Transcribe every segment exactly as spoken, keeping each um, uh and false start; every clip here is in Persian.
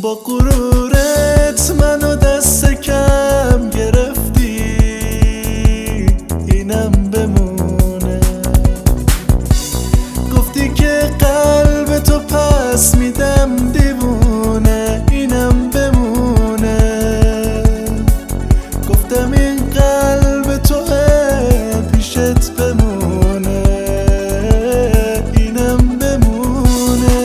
با غرورت منو دست کم گرفتی، اینم بمونه. گفتی که قلب تو پس میدم دیوونه، اینم بمونه. گفتم این قلب توه پیشت بمونه، اینم بمونه.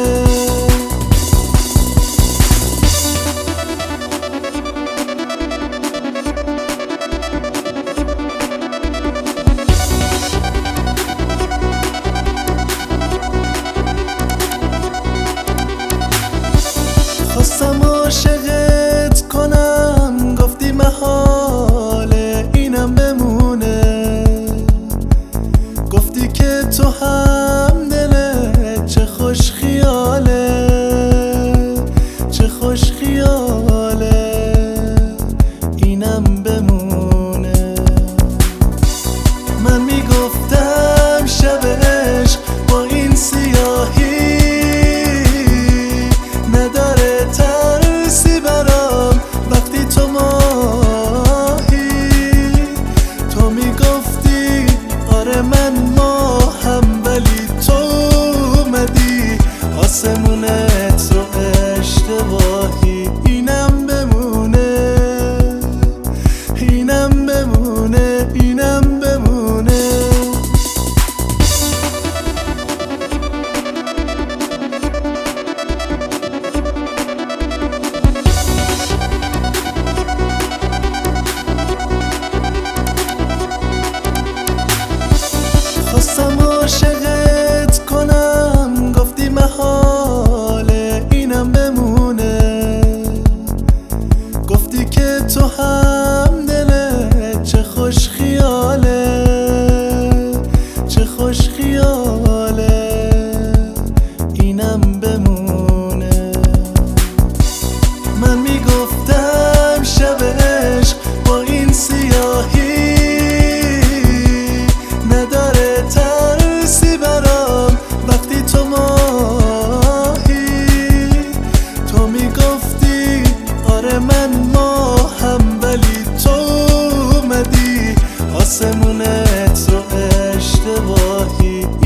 خواستم عاشقت کنم، گفتی محاله، اینم بمونه. گفتی که تو هم دلت چه خوش خیاله، چه خوش خیاله، اینم بمونه. من میگفتم شب عشق با این سیاهی نداره ترسی برام، وقتی تو ماهی. تو میگفتی آره من ماهم، ولی تو اومدی آسمونت رو اشتباهی. اینم بمونه، اینم بمونه، اینم بمونه. خواستم عاشقت کنم، گفتی محاله، اینم بمونه. گفتی که تو هم دلت چه خوش خیاله، چه خوش خیاله، اینم بمونه. من میگفتم شب عشق با این سیاهی نداره ترسی برام، وقتی تو ماهی. تو میگفتی آره من ماهم، ولی تو اومدی آسمونت رو اشتباهی.